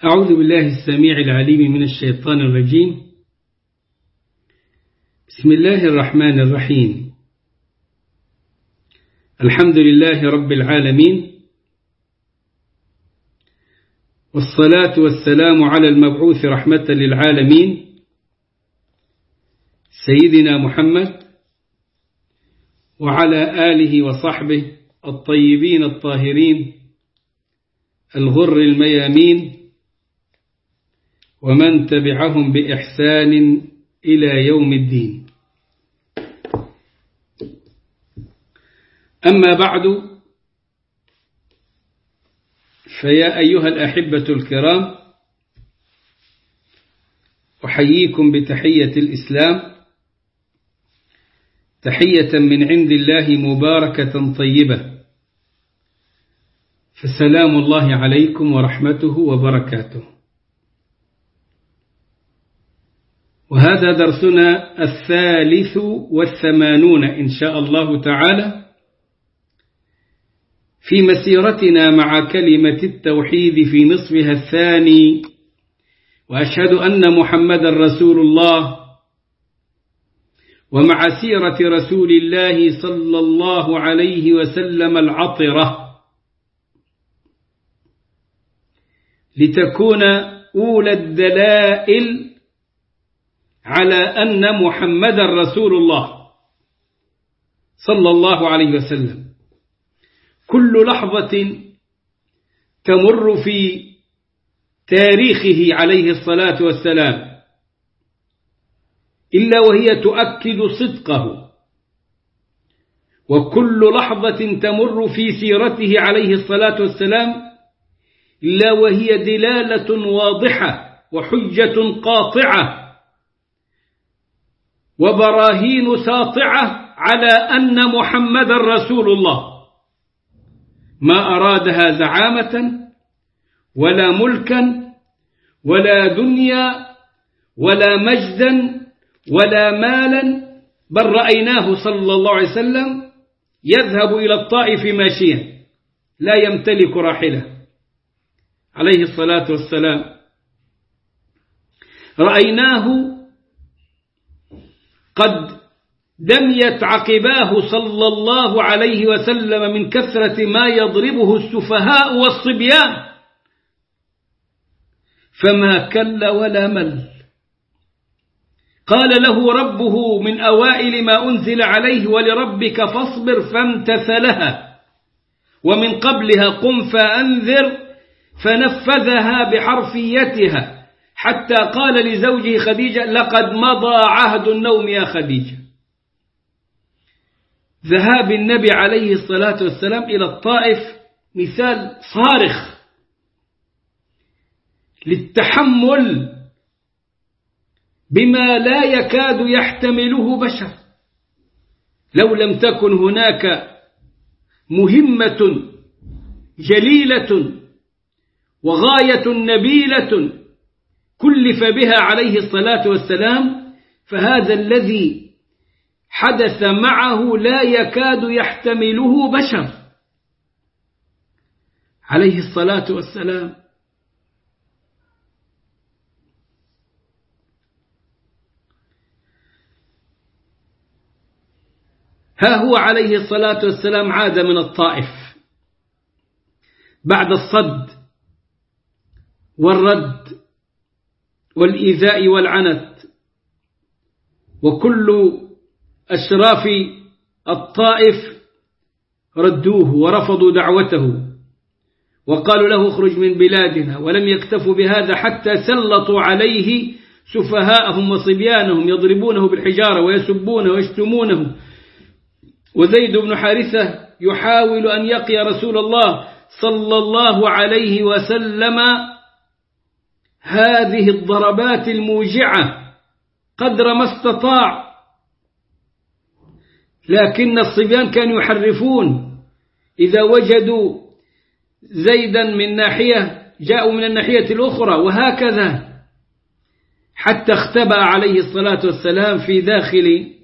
أعوذ بالله السميع العليم من الشيطان الرجيم. بسم الله الرحمن الرحيم. الحمد لله رب العالمين، والصلاة والسلام على المبعوث رحمة للعالمين سيدنا محمد وعلى آله وصحبه الطيبين الطاهرين الغر الميامين ومن تبعهم بإحسان إلى يوم الدين. أما بعد، فيا أيها الأحبة الكرام، أحييكم بتحية الإسلام، تحية من عند الله مباركة طيبة، فسلام الله عليكم ورحمته وبركاته. وهذا درسنا 83 إن شاء الله تعالى في مسيرتنا مع كلمة التوحيد في نصفها الثاني، وأشهد أن محمد رسول الله، ومع سيرة رسول الله صلى الله عليه وسلم العطرة، لتكون أولى الدلائل على أن محمد رسول الله صلى الله عليه وسلم. كل لحظة تمر في تاريخه عليه الصلاة والسلام إلا وهي تؤكد صدقه، وكل لحظة تمر في سيرته عليه الصلاة والسلام إلا وهي دلالة واضحة وحجة قاطعة وبراهين ساطعة على أن محمد رسول الله، ما أرادها زعامة ولا ملكا ولا دنيا ولا مجدا ولا مالا، بل رأيناه صلى الله عليه وسلم يذهب إلى الطائف ماشيا لا يمتلك راحلة عليه الصلاة والسلام. رأيناه قد دميت عقباه صلى الله عليه وسلم من كثرة ما يضربه السفهاء والصبيان، فما كل ولا مل. قال له ربه من أوائل ما أنزل عليه: ولربك فاصبر، فامتثلها، ومن قبلها قم فأنذر، فنفذها بحرفيتها، حتى قال لزوجه خديجة: لقد مضى عهد النوم يا خديجة. ذهاب النبي عليه الصلاة والسلام إلى الطائف مثال صارخ للتحمل بما لا يكاد يحتمله بشر، لو لم تكن هناك مهمة جليلة وغاية نبيلة كلف بها عليه الصلاة والسلام، فهذا الذي حدث معه لا يكاد يحتمله بشر عليه الصلاة والسلام. ها هو عليه الصلاة والسلام عاد من الطائف بعد الصد والرد والإيذاء والعنت، وكل أشراف الطائف ردوه ورفضوا دعوته وقالوا له: اخرج من بلادنا. ولم يكتفوا بهذا حتى سلطوا عليه سفهاءهم وصبيانهم يضربونه بالحجارة ويسبونه ويشتمونه. وزيد بن حارثة يحاول أن يقي رسول الله صلى الله عليه وسلم هذه الضربات الموجعة قدر ما استطاع، لكن الصبيان كانوا يحرفون، إذا وجدوا زيدا من ناحية جاءوا من الناحية الأخرى، وهكذا حتى اختبأ عليه الصلاة والسلام في داخل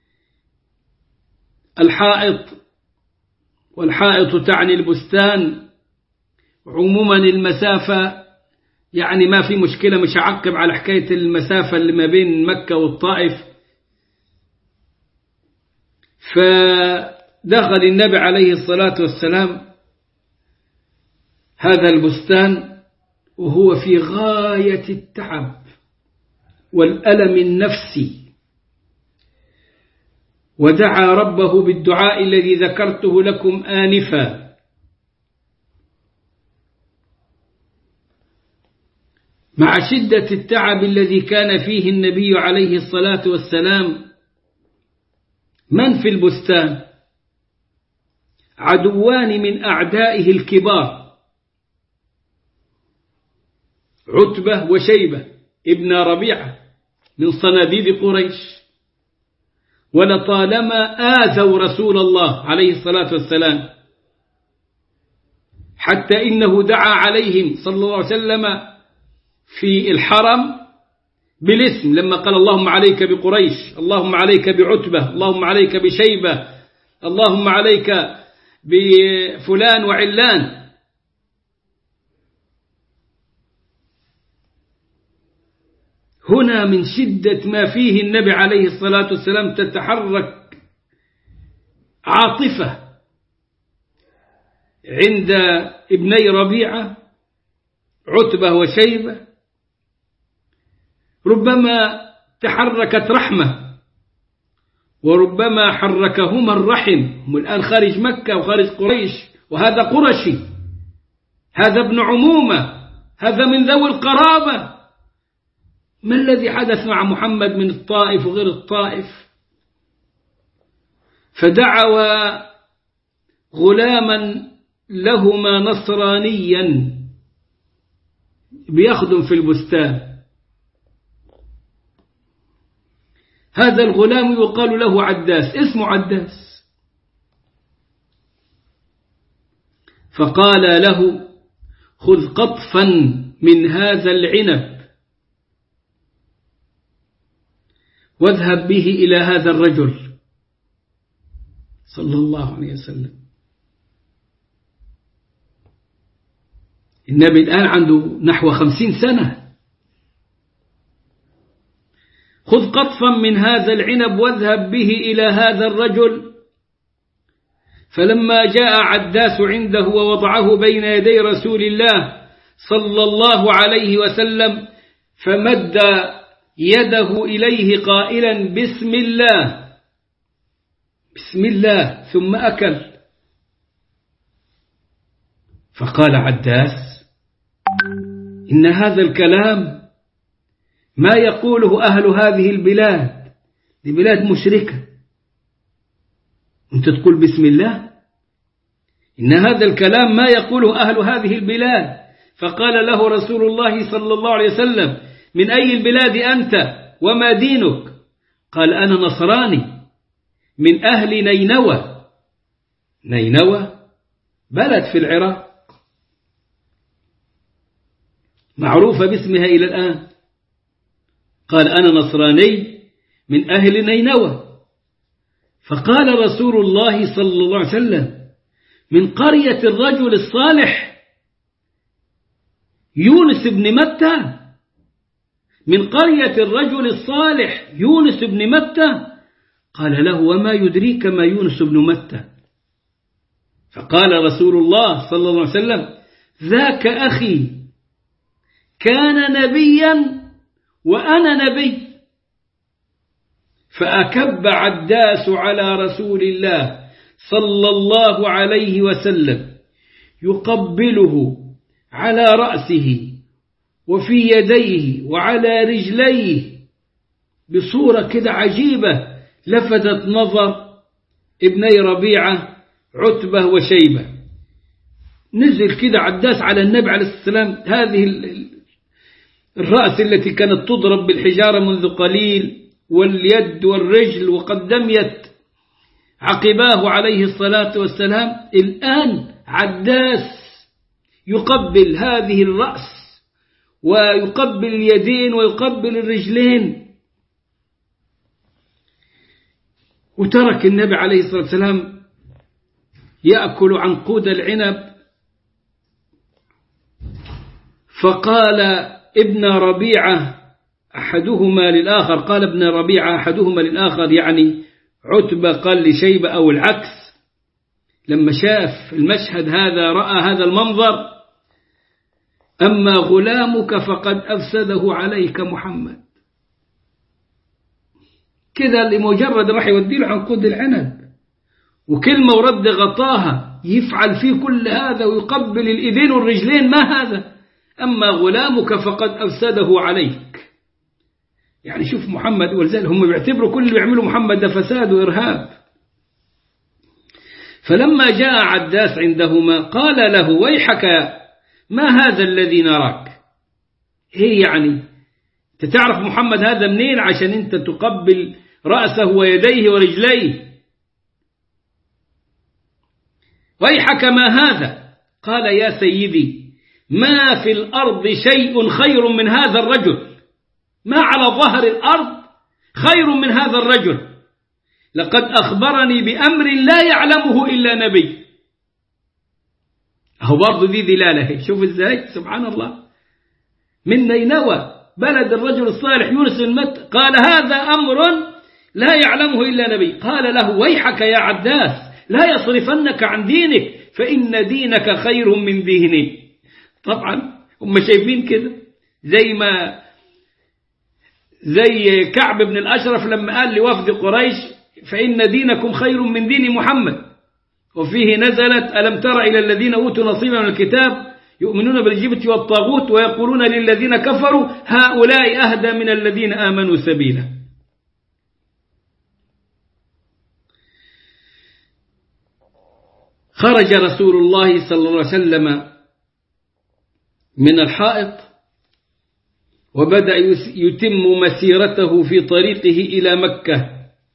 الحائط، والحائط تعني البستان، عموما المسافة يعني ما في مشكلة، مش هعقب على حكاية المسافة اللي ما بين مكة والطائف. فدخل النبي عليه الصلاة والسلام هذا البستان وهو في غاية التعب والألم النفسي، ودعا ربه بالدعاء الذي ذكرته لكم آنفا. مع شدة التعب الذي كان فيه النبي عليه الصلاة والسلام، من في البستان؟ عدوان من أعدائه الكبار، عتبة وشيبة ابن ربيعة من صناديد قريش، ولطالما آذوا رسول الله عليه الصلاة والسلام، حتى إنه دعا عليهم صلى الله عليه وسلم في الحرم بالاسم لما قال اللهم عليك بقريش، اللهم عليك بعتبة، اللهم عليك بشيبة، اللهم عليك بفلان وعلان. هنا من شدة ما فيه النبي عليه الصلاة والسلام تتحرك عاطفة عند ابني ربيعة عتبة وشيبة، ربما تحركت رحمة وربما حركهما الرحم. هم الآن خارج مكة وخارج قريش، وهذا قرشي، هذا ابن عمومة، هذا من ذوي القرابة. ما الذي حدث مع محمد من الطائف وغير الطائف؟ فدعوا غلاما لهما نصرانيا بيخدم في البستان. هذا الغلام يقال له عداس، اسمه عداس. فقال له خذ قطفا من هذا العنب واذهب به إلى هذا الرجل صلى الله عليه وسلم. النبي الآن عنده نحو 50 سنة. خذ قطفا من هذا العنب واذهب به إلى هذا الرجل. فلما جاء عداس عنده ووضعه بين يدي رسول الله صلى الله عليه وسلم، فمد يده إليه قائلا بسم الله بسم الله، ثم أكل. فقال عداس إن هذا الكلام ما يقوله أهل هذه البلاد، دي بلاد مشركة، أنت تقول بسم الله؟ إن هذا الكلام ما يقوله أهل هذه البلاد. فقال له رسول الله صلى الله عليه وسلم من أي البلاد أنت وما دينك؟ قال أنا نصراني من أهل نينوى. نينوى بلد في العراق معروفة باسمها إلى الآن. قال أنا نصراني من أهل نينوى. فقال رسول الله صلى الله عليه وسلم من قرية الرجل الصالح يونس بن متى، من قرية الرجل الصالح يونس بن متى. قال له وما يدريك ما يونس بن متى؟ فقال رسول الله صلى الله عليه وسلم ذاك أخي كان نبيا وأنا نبي. فأكب عداس على رسول الله صلى الله عليه وسلم يقبله على رأسه وفي يديه وعلى رجليه بصورة كده عجيبة لفتت نظر ابني ربيعة عتبة وشيبة. نزل كده عداس على النبي عليه السلام، هذه الرأس التي كانت تضرب بالحجارة منذ قليل، واليد والرجل، وقد دميت عقباه عليه الصلاة والسلام. الآن عداس يقبل هذه الرأس ويقبل اليدين ويقبل الرجلين. وترك النبي عليه الصلاة والسلام يأكل عنقود العنب، فقال ابن ربيعة أحدهما للآخر، قال ابن ربيعة أحدهما للآخر يعني عتبة قال لشيبة أو العكس، لما شاف المشهد هذا رأى هذا المنظر: أما غلامك فقد أفسده عليك محمد. كذا لمجرد راح يودي له عنقود العنب وكلمة ورد غطاها يفعل فيه كل هذا ويقبل الإيدين والرجلين، ما هذا؟ أما غلامك فقد أفسده عليك. يعني شوف محمد، ولذلك هم بيعتبروا كل اللي بيعملوا محمد ده فساد وإرهاب. فلما جاء عداس عندهما قال له: ويحك، ما هذا الذي نراك؟ هي يعني تعرف محمد هذا منين عشان انت تقبل رأسه ويديه ورجليه؟ ويحك ما هذا؟ قال: يا سيدي، ما في الأرض شيء خير من هذا الرجل، ما على ظهر الأرض خير من هذا الرجل، لقد أخبرني بأمر لا يعلمه إلا نبي. هو برضو دي دلالة، شوف ازاي سبحان الله، من نينوى بلد الرجل الصالح يونس المت، قال: هذا أمر لا يعلمه إلا نبي. قال له: ويحك يا عداس، لا يصرفنك عن دينك، فإن دينك خير من ديني. طبعا هم شايفين كده زي كعب بن الأشرف لما قال لوفد قريش: فإن دينكم خير من دين محمد. وفيه نزلت: ألم تر إلى الذين أوتوا نصيبا من الكتاب يؤمنون بالجبت والطاغوت ويقولون للذين كفروا هؤلاء أهدى من الذين آمنوا سبيلا. خرج رسول الله صلى الله عليه وسلم من الحائط وبدأ يتم مسيرته في طريقه إلى مكة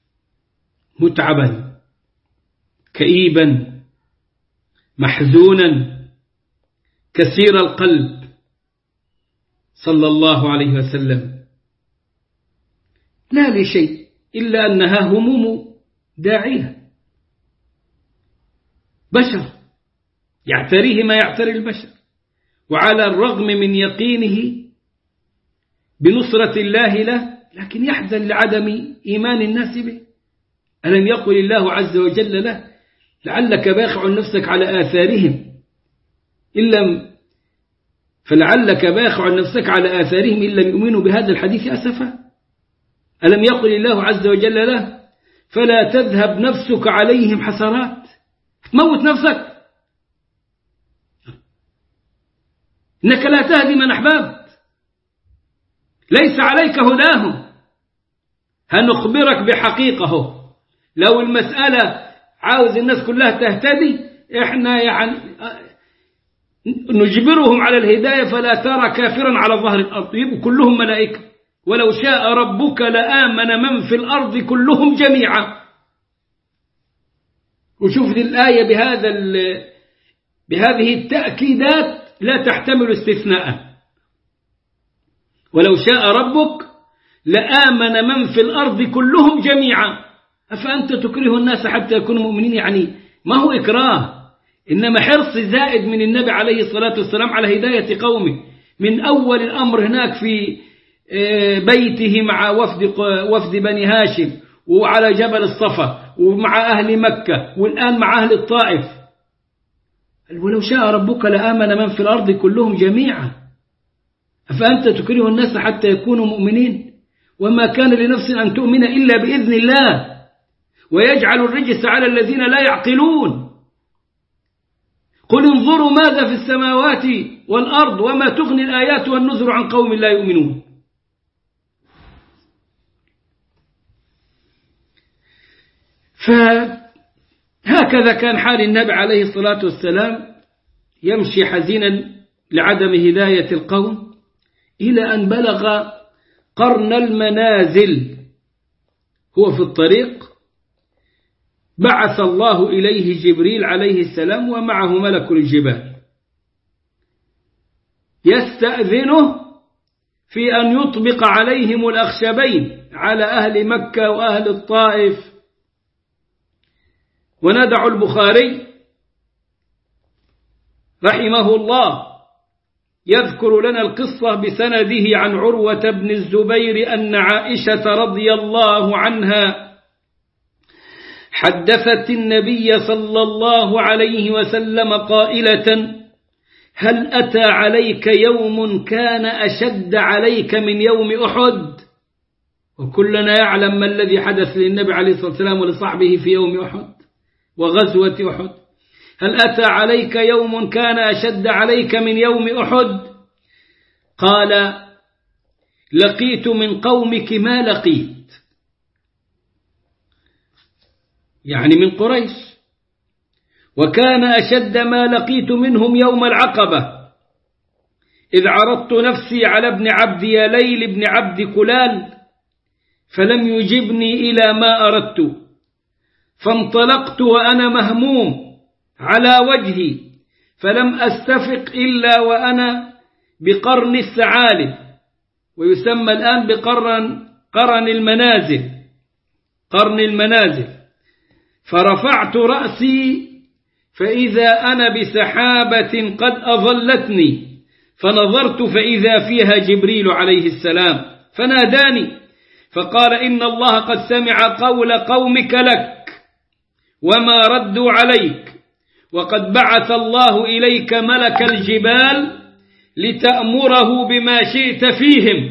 متعبا كئيبا محزونا كثير القلب صلى الله عليه وسلم، لا لشيء إلا أنها هموم داعية، بشر يعتريه ما يعتري البشر، وعلى الرغم من يقينه بنصرة الله له لكن يحزن لعدم إيمان الناس به. ألم يقل الله عز وجل له: لعلك باخع نفسك على آثارهم فلعلك باخع نفسك على آثارهم إن لم يؤمنوا بهذا الحديث أسفا. ألم يقل الله عز وجل له: فلا تذهب نفسك عليهم حسرات، تموت نفسك، إنك لا تهدي من أحببت، ليس عليك هداهم. هنخبرك بحقيقة، لو المسألة عاوز الناس كلها تهتدي، إحنا يعني نجبرهم على الهداية، فلا ترى كافرا على ظهر الأرض، يبقوا كلهم ملائكة. ولو شاء ربك لآمن من في الأرض كلهم جميعا. وشوف دي الآية بهذه التأكيدات لا تحتمل استثناء. ولو شاء ربك لآمن من في الأرض كلهم جميعا أفأنت تكره الناس حتى يكونوا مؤمنين. يعني ما هو إكراه، إنما حرص زائد من النبي عليه الصلاة والسلام على هداية قومه. من أول الأمر هناك في بيته مع وفد بني هاشم، وعلى جبل الصفا، ومع أهل مكة، والآن مع أهل الطائف. ولو شاء ربك لآمن من في الأرض كلهم جميعا أفأنت تكره الناس حتى يكونوا مؤمنين. وما كان لنفس أن تؤمن إلا بإذن الله ويجعل الرجس على الذين لا يعقلون. قل انظروا ماذا في السماوات والأرض وما تغني الآيات والنذر عن قوم لا يؤمنون. فهكذا كان حال النبي عليه الصلاة والسلام، يمشي حزينا لعدم هداية القوم، إلى أن بلغ قرن المنازل. هو في الطريق بعث الله إليه جبريل عليه السلام ومعه ملك الجبال يستأذنه في أن يطبق عليهم الأخشبين على أهل مكة وأهل الطائف. وندع البخاري رحمه الله يذكر لنا القصة بسنده عن عروة بن الزبير أن عائشة رضي الله عنها حدثت النبي صلى الله عليه وسلم قائلة: هل أتى عليك يوم كان أشد عليك من يوم أحد؟ وكلنا يعلم ما الذي حدث للنبي عليه الصلاة والسلام ولصحبه في يوم أحد وغزوة أحد. هل أتى عليك يوم كان أشد عليك من يوم أحد؟ قال: لقيت من قومك ما لقيت، يعني من قريش، وكان أشد ما لقيت منهم يوم العقبة، إذ عرضت نفسي على ابن عبد يليل بن عبد كلال فلم يجبني إلى ما أردت، فانطلقت وأنا مهموم على وجهي، فلم أستفق إلا وأنا بقرن الثعالب، ويسمى الآن قرن المنازل، فرفعت رأسي فإذا أنا بسحابة قد أظلتني، فنظرت فإذا فيها جبريل عليه السلام فناداني فقال: إن الله قد سمع قول قومك لك وما ردوا عليك، وقد بعث الله إليك ملك الجبال لتأمره بما شئت فيهم.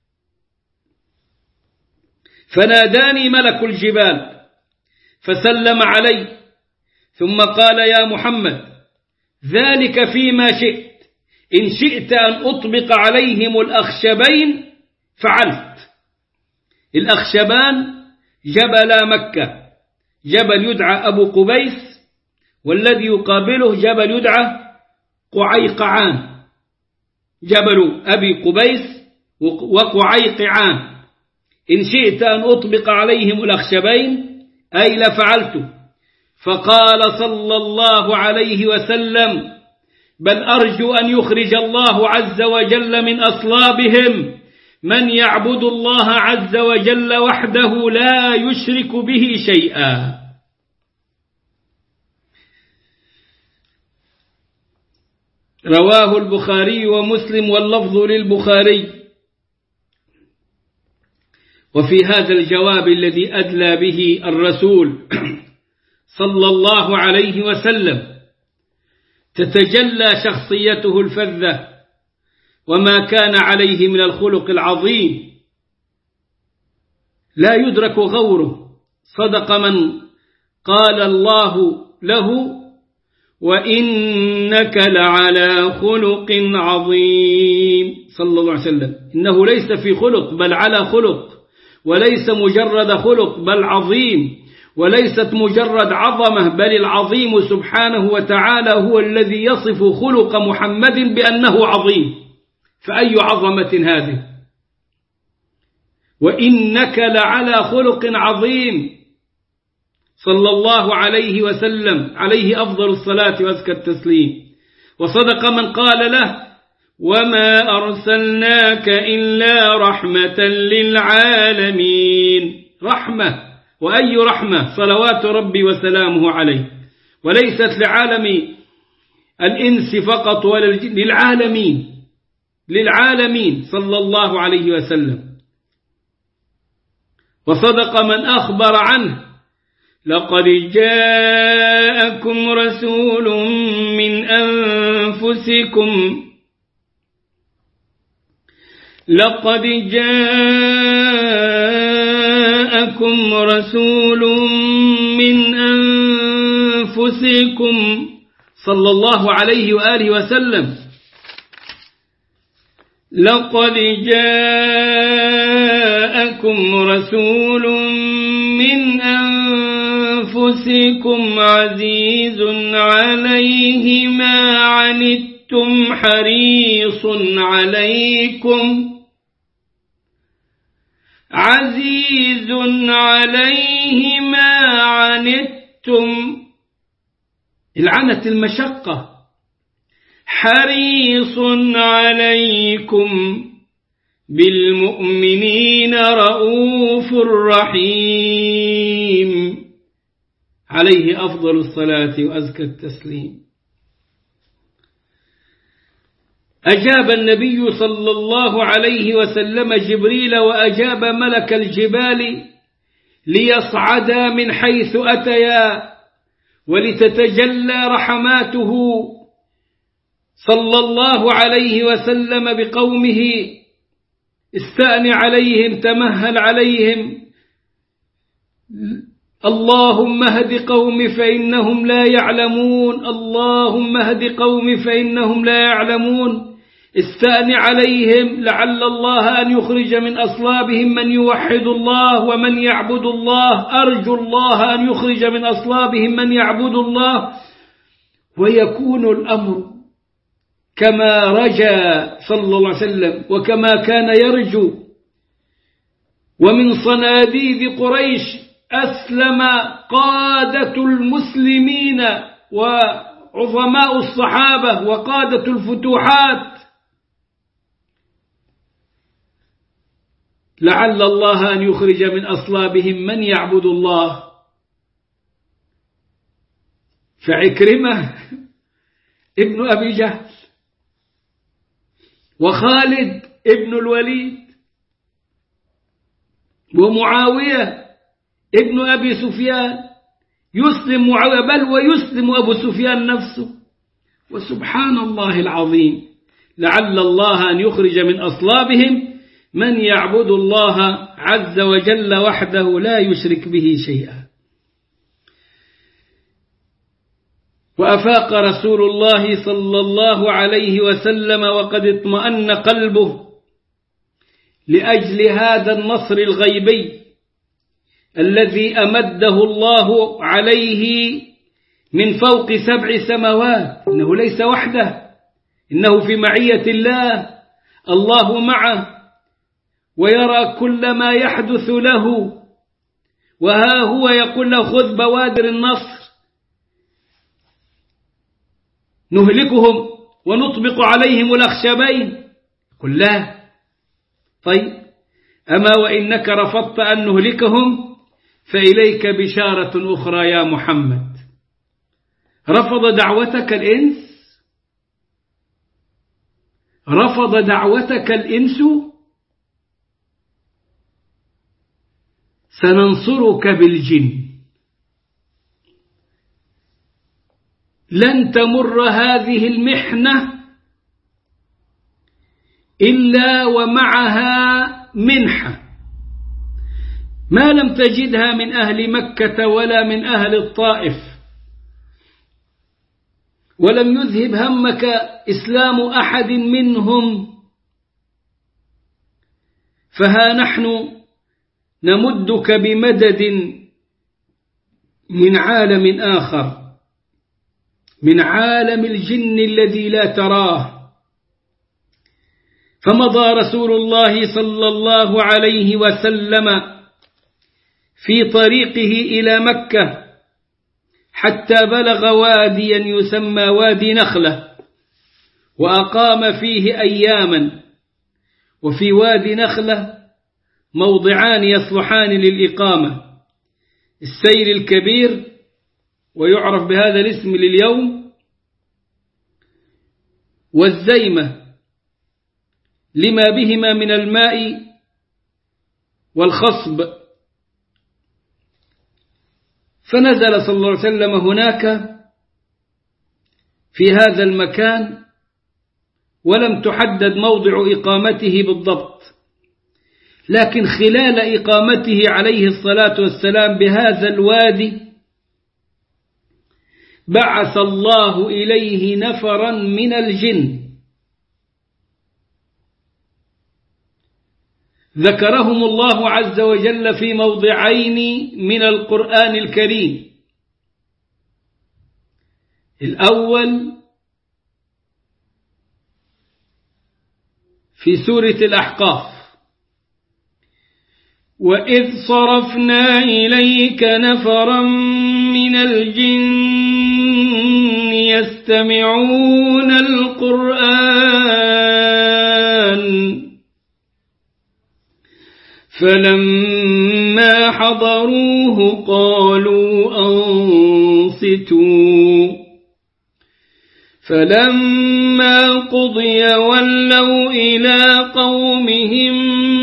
فناداني ملك الجبال فسلم علي، ثم قال: يا محمد، ذلك فيما شئت، إن شئت أن أطبق عليهم الأخشبين فعلت. الأخشبان جبل مكة، جبل يدعى أبو قبيس، والذي يقابله جبل يدعى قعيقعان، جبل أبي قبيس وقعيقعان. إن شئت أن أطبق عليهم الأخشبين أي لفعلت. فقال صلى الله عليه وسلم: بل أرجو أن يخرج الله عز وجل من أصلابهم من يعبد الله عز وجل وحده لا يشرك به شيئا. رواه البخاري ومسلم واللفظ للبخاري. وفي هذا الجواب الذي أدلى به الرسول صلى الله عليه وسلم تتجلى شخصيته الفذة وما كان عليه من الخلق العظيم، لا يدرك غوره. صدق من قال الله له: وإنك لعلى خلق عظيم. صلى الله عليه وسلم إنه ليس في خلق بل على خلق، وليس مجرد خلق بل عظيم، وليست مجرد عظمة بل العظيم سبحانه وتعالى هو الذي يصف خلق محمد بأنه عظيم. فأي عظمة هذه؟ وإنك لعلى خلق عظيم. صلى الله عليه وسلم عليه أفضل الصلاة وأزكى التسليم. وصدق من قال له: وما أرسلناك إلا رحمة للعالمين. رحمة، وأي رحمة؟ صلوات ربي وسلامه عليه، وليست لعالم الإنس فقط ولا للعالمين صلى الله عليه وسلم. وصدق من أخبر عنه: لقد جاءكم رسول من أنفسكم صلى الله عليه وآله وسلم. لقد جاءكم رسول من أنفسكم عزيز عليه ما عنتم حريص عليكم ما عنتم، العنت المشقة، حريص عليكم بالمؤمنين رؤوف رحيم. عليه أفضل الصلاة وأزكى التسليم. أجاب النبي صلى الله عليه وسلم جبريل وأجاب ملك الجبال ليصعدا من حيث أتيا ولتتجلى رحماته صلى الله عليه وسلم بقومه. استأن عليهم، تمهل عليهم، اللهم اهد قومي فإنهم لا يعلمون، اللهم اهد قومي فإنهم لا يعلمون. استأن عليهم لعل الله أن يخرج من أصلابهم من يوحد الله ومن يعبد الله، أرجو الله أن يخرج من أصلابهم من يعبد الله، ويكون الأمر كما رجى صلى الله عليه وسلم وكما كان يرجو. ومن صناديد قريش أسلم قادة المسلمين وعظماء الصحابة وقادة الفتوحات، لعل الله أن يخرج من أصلابهم من يعبد الله. فعكرمة ابن أبي جهل وخالد ابن الوليد ومعاوية ابن أبي سفيان يسلم معاوية، بل ويسلم أبو سفيان نفسه. وسبحان الله العظيم، لعل الله أن يخرج من أصلابهم من يعبد الله عز وجل وحده لا يشرك به شيئا. وأفاق رسول الله صلى الله عليه وسلم وقد اطمأن قلبه لأجل هذا النصر الغيبي الذي أمده الله عليه من فوق 7 سماوات. إنه ليس وحده، إنه في معية الله، الله معه ويرى كل ما يحدث له. وها هو يقول له خذ بوادر النصر نهلكهم ونطبق عليهم الأخشبين. قل لا، طيب أما وإنك رفضت أن نهلكهم فإليك بشارة أخرى يا محمد. رفض دعوتك الإنس، رفض دعوتك الإنس، سننصرك بالجن. لن تمر هذه المحنة إلا ومعها منحة ما لم تجدها من أهل مكة ولا من أهل الطائف، ولم يذهب همك إسلام أحد منهم. فها نحن نمدك بمدد من عالم آخر، من عالم الجن الذي لا تراه. فمضى رسول الله صلى الله عليه وسلم في طريقه إلى مكة حتى بلغ واديا يسمى وادي نخلة، وأقام فيه أياما. وفي وادي نخلة موضعان يصلحان للإقامة: السيل الكبير ويعرف بهذا الاسم لليوم، والزيمة لما بهما من الماء والخصب. فنزل صلى الله عليه وسلم هناك في هذا المكان، ولم تحدد موضع إقامته بالضبط، لكن خلال إقامته عليه الصلاة والسلام بهذا الوادي بعث الله إليه نفرا من الجن ذكرهم الله عز وجل في موضعين من القرآن الكريم. الأول في سورة الأحقاف: وإذ صرفنا إليك نفرا من الجن يستمعون القرآن فلما حضروه قالوا أنصتوا فلما قضي ولوا إلى قومهم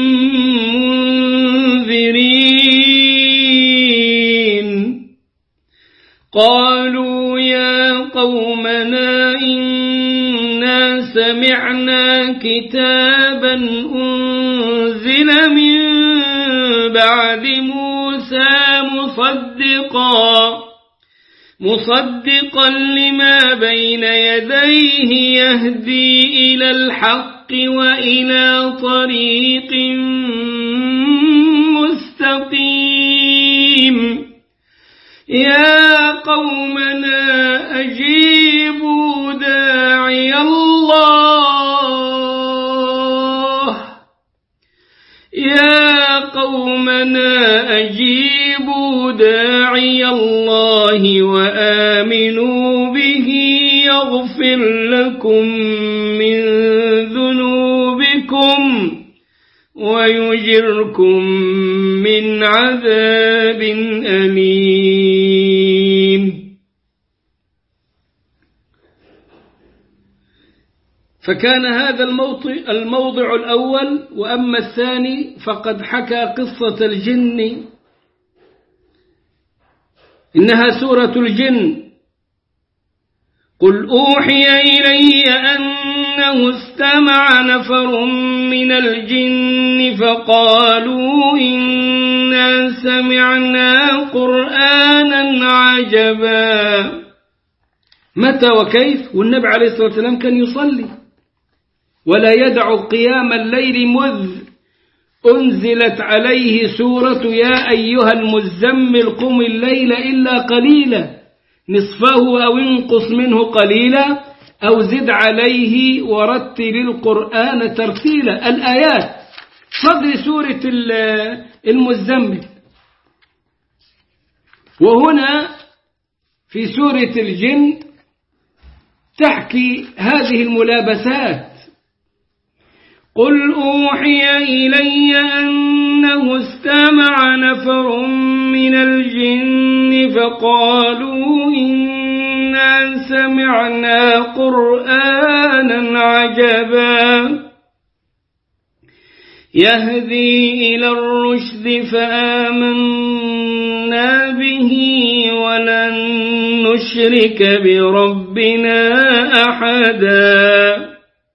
منذرين قالوا يا قومنا إنا سمعنا كتابا أنزل من بعد موسى مصدقا لما بين يديه يهدي إلى الحق وإلى طريق مستقيم يا قومنا أجيبوا داعي الله وآمنوا به يغفر لكم من ذنوبكم ويجركم من عذاب أليم. فكان هذا الموضع الأول. وأما الثاني فقد حكى قصة الجن، إنها سورة الجن. قل أوحي إلي أنه استمع نفر من الجن فقالوا إنا سمعنا قرآنا عجبا. متى وكيف؟ والنبي عليه الصلاة والسلام كان يصلي ولا يدع قيام الليل مذ أنزلت عليه سورة يا أيها المزمل قم الليل إلا قليلا نصفه أو انقص منه قليلا أو زد عليه ورتل القرآن ترتيلا. الآيات صدر سورة المزمل. وهنا في سورة الجن تحكي هذه الملابسات. قل أوحي إلي أنه استمع نفر من الجن فقالوا إنا سمعنا قرآنا عجبا يهدي إلى الرشد فآمنا به ولن نشرك بربنا أحدا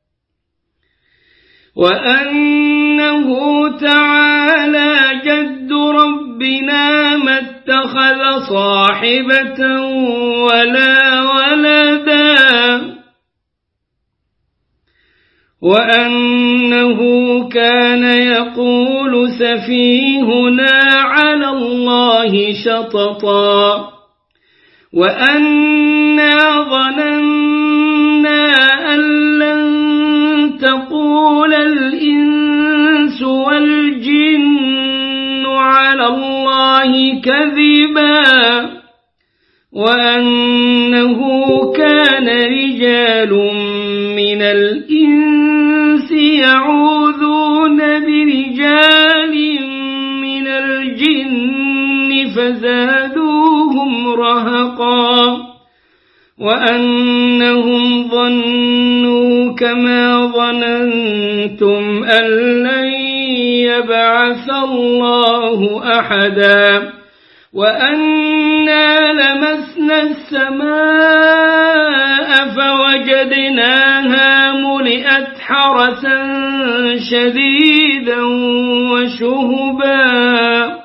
وأنه تعالى جد ربنا ما اتخذ صاحبة ولا ولدا وأنه كان يقول سفيهنا على الله شططا وأنا ظننا أن لن تقول الإنس والجن على الله كذبا وأنه كان رجال من الإنس يعوذون برجال من الجن فزادوهم رهقا وأنهم ظنوا كما ظننتم أن لن يبعث الله أحدا وأنا لمسنا السماء فوجدناها ملئت حرسا شديدا وشهبا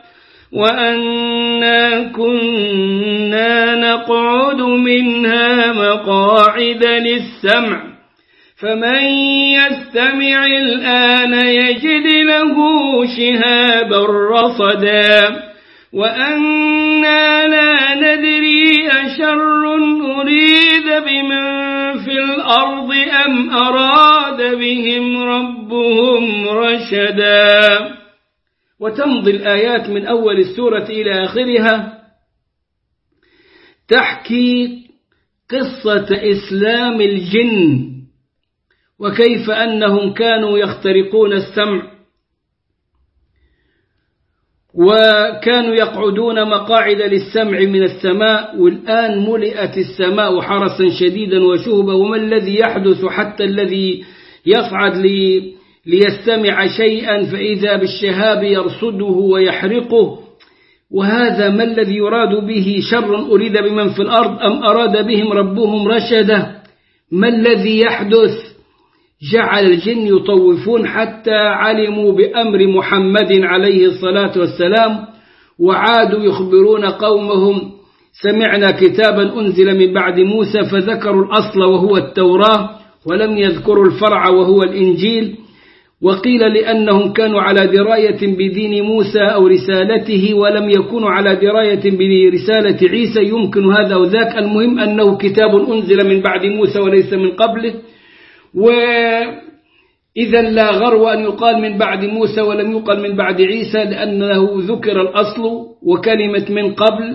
وأنا كنا نقعد منها مقاعد للسمع فمن يستمع الآن يجد له شهابا رصدا وأنا لا ندري أشر أريد بمن في الأرض أم أراد بهم ربهم رشدا. وتمضي الآيات من أول السورة إلى آخرها تحكي قصة إسلام الجن وكيف أنهم كانوا يخترقون السمع وكانوا يقعدون مقاعد للسمع من السماء، والآن ملئت السماء حرسا شديدا وشهبا، وما الذي يحدث حتى الذي يصعد ليستمع شيئا فإذا بالشهاب يرصده ويحرقه. وهذا ما الذي يراد به؟ شر أريد بمن في الأرض أم أراد بهم ربهم رشدا؟ ما الذي يحدث؟ جعل الجن يطوفون حتى علموا بأمر محمد عليه الصلاة والسلام، وعادوا يخبرون قومهم سمعنا كتابا أنزل من بعد موسى، فذكروا الأصل وهو التوراة، ولم يذكروا الفرع وهو الإنجيل. وقيل لأنهم كانوا على دراية بدين موسى أو رسالته، ولم يكونوا على دراية برسالة عيسى، يمكن هذا وذاك، المهم أنه كتاب أنزل من بعد موسى وليس من قبله. وإذا لا غرو أن يقال من بعد موسى ولم يقال من بعد عيسى، لأنه ذكر الأصل، وكلمة من قبل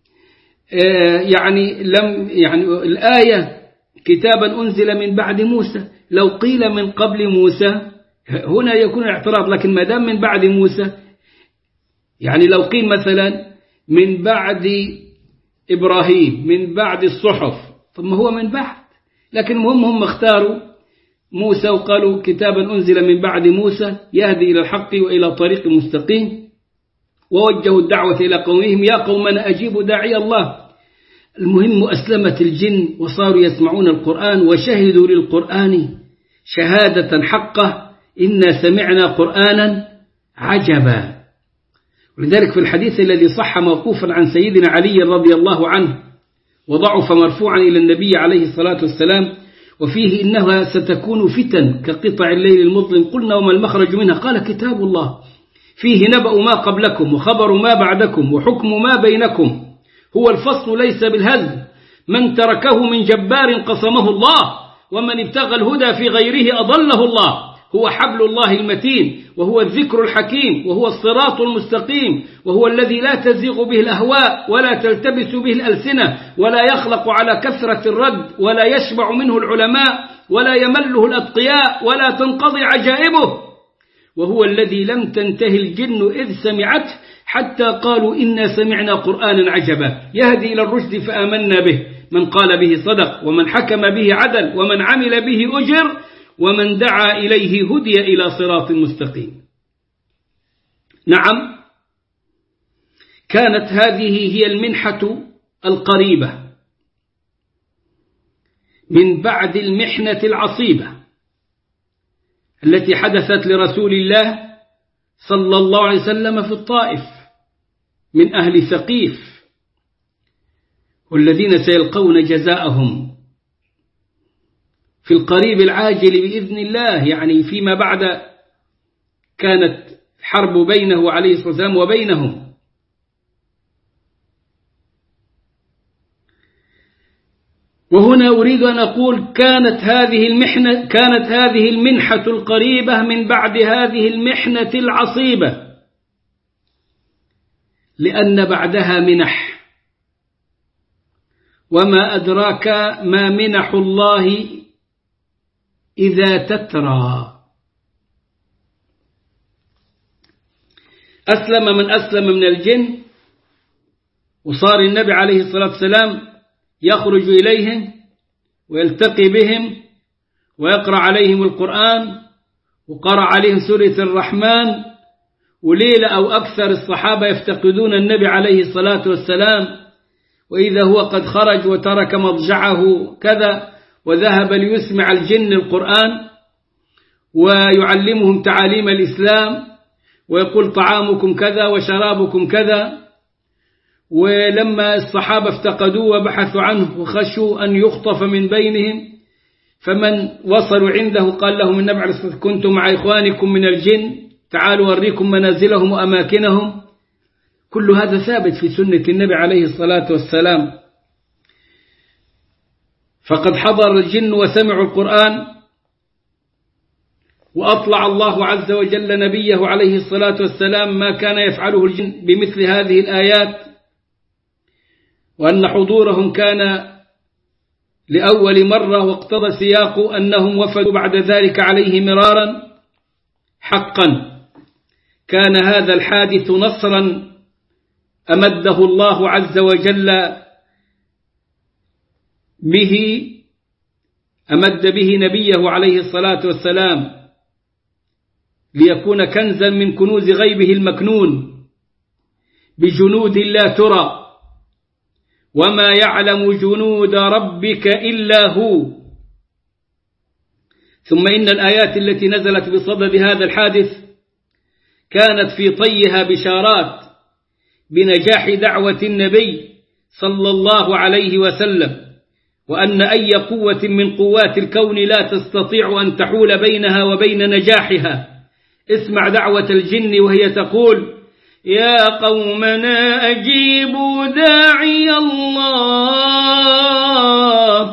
يعني الآية كتابا أنزل من بعد موسى، لو قيل من قبل موسى هنا يكون الاعتراض، لكن ما دام من بعد موسى، يعني لو قيل مثلا من بعد إبراهيم، من بعد الصحف، ثم هو من بعد، لكن هم اختاروا موسى وقالوا كتابا أنزل من بعد موسى يهدي إلى الحق وإلى طريق مستقيم. ووجهوا الدعوة إلى قومهم يا قومنا أجيبوا داعي الله. المهم أسلمت الجن وصاروا يسمعون القرآن، وشهدوا للقرآن شهادة حقة إنا سمعنا قرآنا عجبا. ولذلك في الحديث الذي صح موقوفا عن سيدنا علي رضي الله عنه وضعف مرفوعا إلى النبي عليه الصلاة والسلام، وفيه إنها ستكون فتن كقطع الليل المظلم، قلنا وما المخرج منها؟ قال كتاب الله فيه نبأ ما قبلكم وخبر ما بعدكم وحكم ما بينكم، هو الفصل ليس بالهزل، من تركه من جبار قصمه الله، ومن ابتغى الهدى في غيره أضله الله، هو حبل الله المتين، وهو الذكر الحكيم، وهو الصراط المستقيم، وهو الذي لا تزيغ به الأهواء ولا تلتبس به الألسنة، ولا يخلق على كثرة الرد، ولا يشبع منه العلماء، ولا يمله الأتقياء، ولا تنقضي عجائبه، وهو الذي لم تنتهي الجن إذ سمعته حتى قالوا إنا سمعنا قرآنا عجبا يهدي إلى الرشد فآمنا به، من قال به صدق، ومن حكم به عدل، ومن عمل به أجر، ومن دعا إليه هدي إلى صراط مستقيم. نعم، كانت هذه هي المنحة القريبة من بعد المحنة العصيبة التي حدثت لرسول الله صلى الله عليه وسلم في الطائف من أهل ثقيف، والذين سيلقون جزاءهم في القريب العاجل بإذن الله، يعني فيما بعد كانت حرب بينه عليه الصلاة والسلام وبينهم. وهنا أريد أن أقول كانت هذه المنحة القريبة من بعد هذه المحنة العصيبة، لأن بعدها منح، وما أدراك ما منح الله إذا تترى. أسلم من أسلم من الجن، وصار النبي عليه الصلاة والسلام يخرج إليهم ويلتقي بهم ويقرأ عليهم القرآن، وقرأ عليهم سورة الرحمن، وليلة أو أكثر الصحابة يفتقدون النبي عليه الصلاة والسلام، وإذا هو قد خرج وترك مضجعه كذا وذهب ليسمع الجن القرآن ويعلمهم تعاليم الإسلام، ويقول طعامكم كذا وشرابكم كذا. ولما الصحابة افتقدوه وبحثوا عنه وخشوا أن يخطف من بينهم، فمن وصلوا عنده قال لهم النبي عليه الصلاة والسلام كنت مع إخوانكم من الجن تعالوا أوريكم منازلهم وأماكنهم. كل هذا ثابت في سنة النبي عليه الصلاة والسلام. فقد حضر الجن وسمعوا القرآن، وأطلع الله عز وجل نبيه عليه الصلاة والسلام ما كان يفعله الجن بمثل هذه الآيات، وأن حضورهم كان لأول مرة، واقتضى سياق أنهم وفدوا بعد ذلك عليه مرارا حقا، كان هذا الحادث نصرا أمده الله عز وجل به، أمد به نبيه عليه الصلاة والسلام ليكون كنزا من كنوز غيبه المكنون بجنود لا ترى، وما يعلم جنود ربك إلا هو. ثم إن الآيات التي نزلت بصدد هذا الحادث كانت في طيها بشارات بنجاح دعوة النبي صلى الله عليه وسلم، وأن أي قوة من قوات الكون لا تستطيع أن تحول بينها وبين نجاحها. اسمع دعوة الجن وهي تقول: يا قومنا أجيبوا داعي الله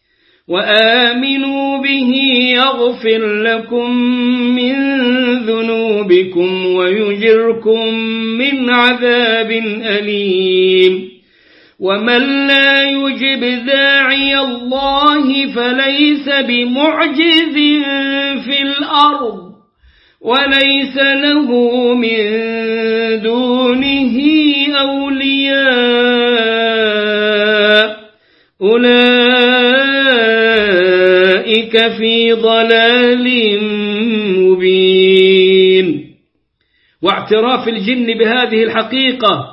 وآمنوا به يغفر لكم من ذنوبكم ويجركم من عذاب أليم. ومن لا يجب داعي الله فليس بمعجز في الأرض وليس له من دونه أولياء أولئك في ضلال مبين. واعتراف الجن بهذه الحقيقة: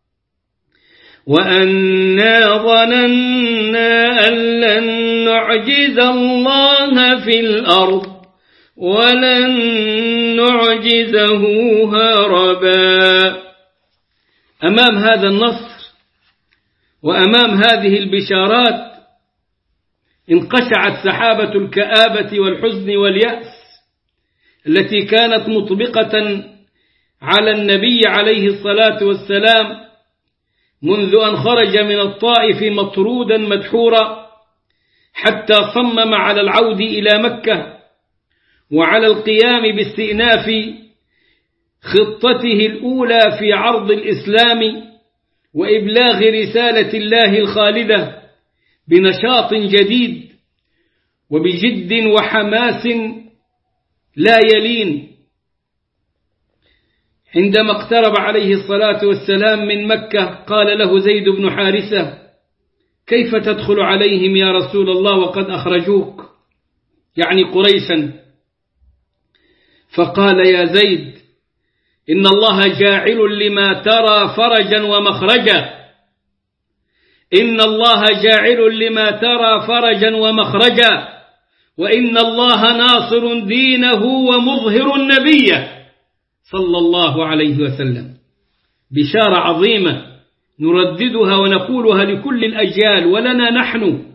وأنا ظننا أن لن نعجز الله في الأرض ولن نعجزه هربا. أمام هذا النصر وأمام هذه البشارات انقشعت سحابة الكآبة والحزن واليأس التي كانت مطبقة على النبي عليه الصلاة والسلام منذ أن خرج من الطائف مطرودا مدحورا، حتى صمم على العود إلى مكة وعلى القيام باستئناف خطته الأولى في عرض الإسلام وإبلاغ رسالة الله الخالدة بنشاط جديد وبجد وحماس لا يلين. عندما اقترب عليه الصلاة والسلام من مكة قال له زيد بن حارثة: كيف تدخل عليهم يا رسول الله وقد أخرجوك، يعني قريشا؟ فقال: يا زيد، إن الله جاعل لما ترى فرجا ومخرجا، إن الله جاعل لما ترى فرجا ومخرجا، وإن الله ناصر دينه ومظهر النبي صلى الله عليه وسلم. بشارة عظيمة نرددها ونقولها لكل الأجيال ولنا نحن،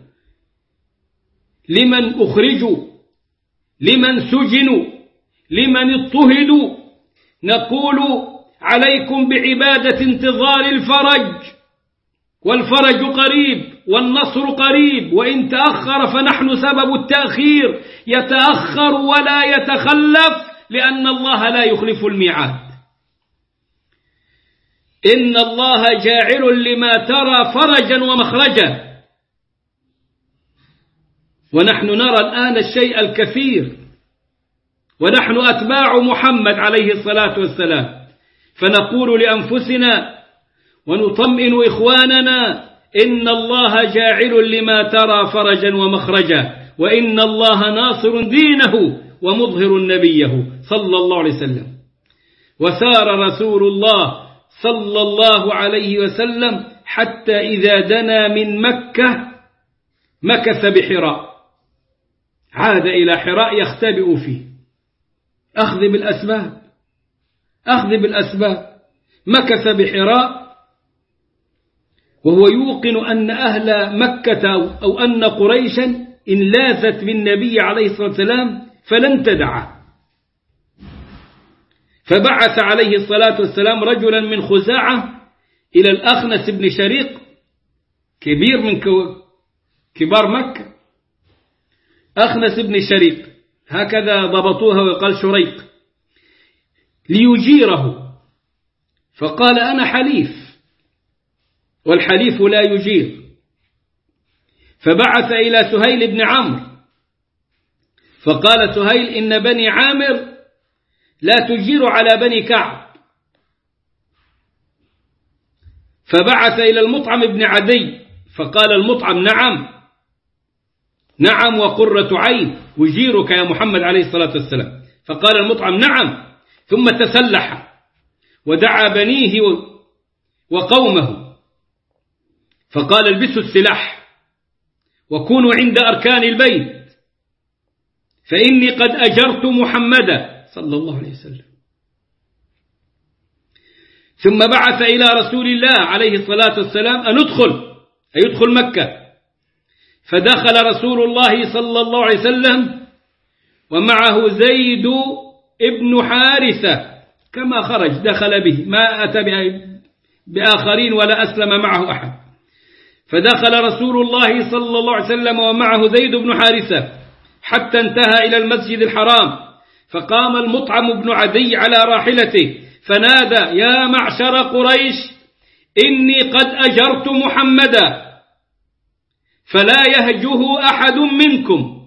لمن أخرجوا، لمن سجنوا، لمن اضطهدوا، نقول: عليكم بعبادة انتظار الفرج، والفرج قريب والنصر قريب، وإن تأخر فنحن سبب التأخير، يتأخر ولا يتخلف لأن الله لا يخلف الميعاد. إن الله جاعل لما ترى فرجا ومخرجا. ونحن نرى الآن الشيء الكثير ونحن أتباع محمد عليه الصلاة والسلام، فنقول لأنفسنا ونطمئن إخواننا: إن الله جاعل لما ترى فرجا ومخرجا، وإن الله ناصر دينه ومظهر نبيه صلى الله عليه وسلم. وسار رسول الله صلى الله عليه وسلم حتى إذا دنا من مكة مكث بحراء، عاد إلى حراء يختبئ فيه. أخذ بالأسباب. مكث بحراء وهو يوقن أن أهل مكة أو أن قريشا إن لاذت بالنبي عليه الصلاة والسلام فلن تدعه. فبعث عليه الصلاة والسلام رجلا من خزاعة إلى الأخنس بن شريق، كبير من كبار مكة، أخنس بن شريق، هكذا ضبطوها وقال شريق، ليجيره. فقال: أنا حليف والحليف لا يجير. فبعث إلى سهيل بن عمرو فقال سهيل: إن بني عامر لا تجير على بني كعب. فبعث إلى المطعم بن عدي فقال المطعم: نعم وقرة عين أجيرك يا محمد عليه الصلاة والسلام. فقال المطعم: نعم. ثم تسلح ودعا بنيه وقومه فقال: البسوا السلاح وكونوا عند أركان البيت فإني قد أجرت محمدا صلى الله عليه وسلم. ثم بعث إلى رسول الله عليه الصلاة والسلام أن يدخل مكة. فدخل رسول الله صلى الله عليه وسلم ومعه زيد ابن حارثة كما خرج، دخل به، ما أتى بآخرين ولا أسلم معه أحد. فدخل رسول الله صلى الله عليه وسلم ومعه زيد بن حارثة حتى انتهى إلى المسجد الحرام. فقام المطعم بن عدي على راحلته فنادى: يا معشر قريش إني قد أجرت محمدا فلا يهجه أحد منكم.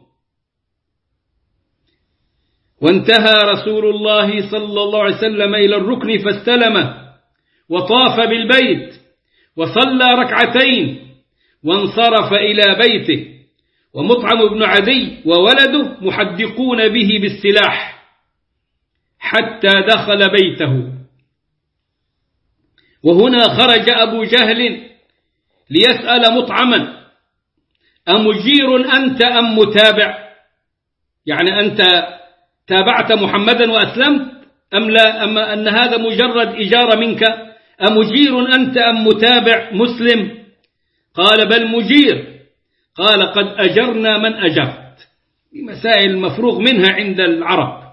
وانتهى رسول الله صلى الله عليه وسلم إلى الركن فاستلمه وطاف بالبيت وصلى ركعتين وانصرف إلى بيته، ومطعم بن عدي وولده محدقون به بالسلاح حتى دخل بيته. وهنا خرج أبو جهل ليسأل مطعما: أمجير أنت أم متابع؟ يعني أنت تابعت محمدا وأسلمت أم لا؟ أما أن هذا مجرد إجارة منك؟ أمجير أنت أم متابع مسلم؟ قال: بل مجير. قال: قد أجرنا من أجرت. مسائل مفروغ منها عند العرب.